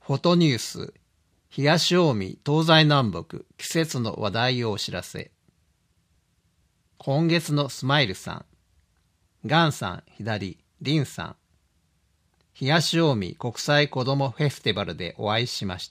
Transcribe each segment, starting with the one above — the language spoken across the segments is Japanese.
フォトニュース、東近江、東西南北、季節の話題をお知らせ。今月のスマイルさん、ガンさん左、リンさん。東近江国際子どもフェスティバルでお会いしました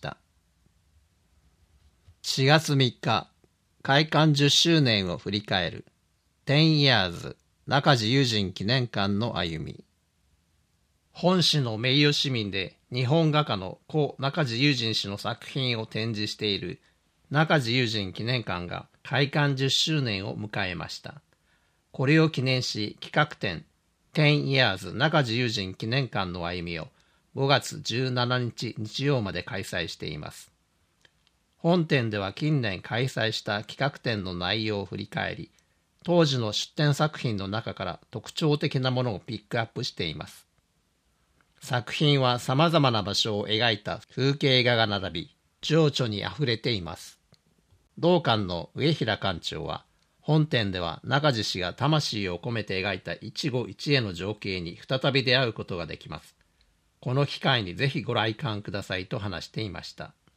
。4月3日、開館10周年を振り返る10 years 中地友人記念館の歩み。本市の名誉市民で日本画家の故中地友人氏の作品を展示している中地友人記念館が開館10周年を迎えました。これを記念し企画展10 years 中地友人記念館の歩みを5月17日日曜まで開催しています。本展では近年開催した企画展の内容を振り返り、当時の出展作品の中から特徴的なものをピックアップしています。作品は様々な場所を描いた風景画が並び、情緒にあふれています。同館の上平館長は、本展では中地氏が魂を込めて描いた一期一会の情景に再び出会うことができます。この機会にぜひご来館くださいと話していました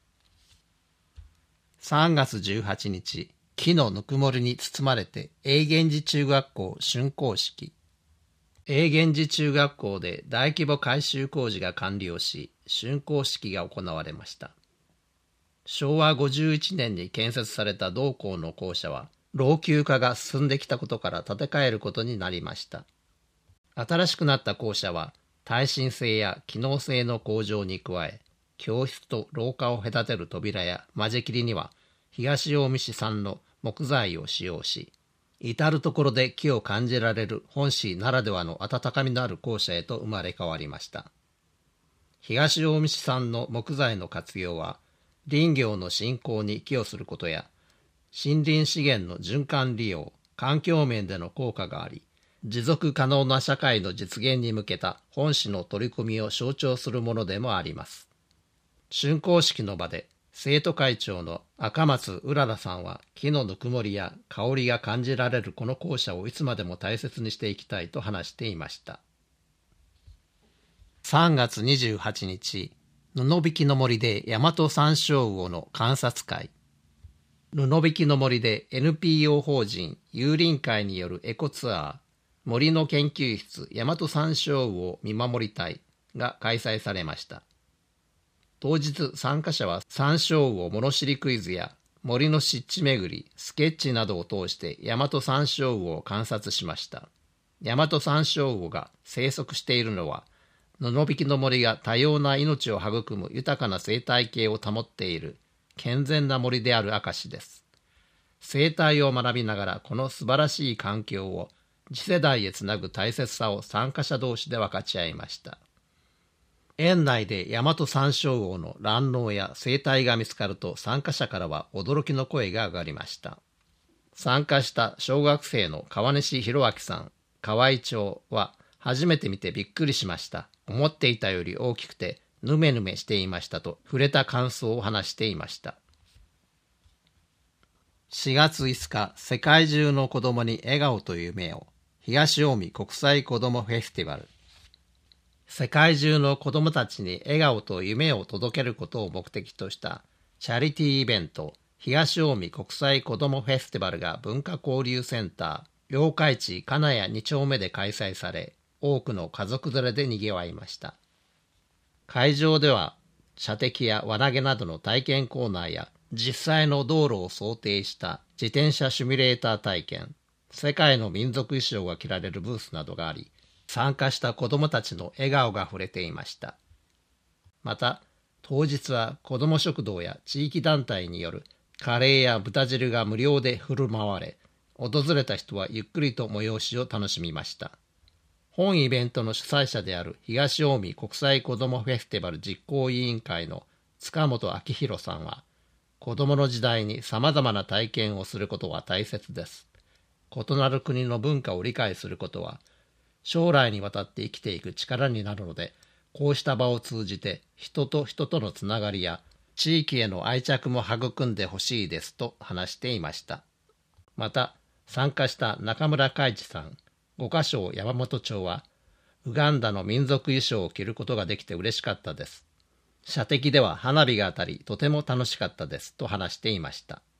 。3月18日、木のぬくもりに包まれて永源寺中学校竣工式。永源寺中学校で大規模改修工事が完了し、竣工式が行われました。昭和51年に建設された同校の校舎は、老朽化が進んできたことから建て替えることになりました。新しくなった校舎は、耐震性や機能性の向上に加え、教室と廊下を隔てる扉や間仕切りには、東近江市産の木材を使用し、至るところで木を感じられる本市ならではの温かみのある校舎へと生まれ変わりました。東近江市産の木材の活用は、林業の振興に寄与することや、森林資源の循環利用、環境面での効果があり、持続可能な社会の実現に向けた本市の取り組みを象徴するものでもあります。竣工式の場で、生徒会長の赤松うららさんは、木のぬくもりや香りが感じられるこの校舎をいつまでも大切にしていきたいと話していました。3月28日、布引の森で大和山椒魚の観察会。布引の森で NPO 法人有林会によるエコツアー、森の研究室大和山椒魚を見守りたいが開催されました。当日参加者は山椒魚物知りクイズや森の湿地巡り、スケッチなどを通して大和山椒魚を観察しました。大和山椒魚が生息しているのは、布引の森が多様な命を育む豊かな生態系を保っている健全な森である証です。生態を学びながらこの素晴らしい環境を次世代へつなぐ大切さを参加者同士で分かち合いました。園内で大和山椒魚の卵巣や生態が見つかると参加者からは驚きの声が上がりました。参加した小学生の川西博明さん、河合町は初めて見てびっくりしました。思っていたより大きくてヌメヌメしていましたと触れた感想を話していました。4月5日、世界中の子供に笑顔と夢を、東近江国際子どもフェスティバル。世界中の子供たちに笑顔と夢を届けることを目的としたチャリティーイベント、東近江国際子どもフェスティバルが文化交流センター、八日市金谷2丁目で開催され、多くの家族連れで賑わいました。会場では、射的や輪投げなどの体験コーナーや、実際の道路を想定した自転車シミュレーター体験、世界の民族衣装が着られるブースなどがあり、参加した子どもたちの笑顔が触れていました。また、当日は子ども食堂や地域団体によるカレーや豚汁が無料で振る舞われ、訪れた人はゆっくりと催しを楽しみました。本イベントの主催者である東近江国際子どもフェスティバル実行委員会の塚本明弘さんは、子どもの時代に様々な体験をすることは大切です。異なる国の文化を理解することは、将来にわたって生きていく力になるので、こうした場を通じて人と人とのつながりや地域への愛着も育んでほしいですと話していました。また、参加した中村海地さん、五箇省山本町は、ウガンダの民族衣装を着ることができて嬉しかったです。 射的では花火が当たりとても楽しかったですと話していました。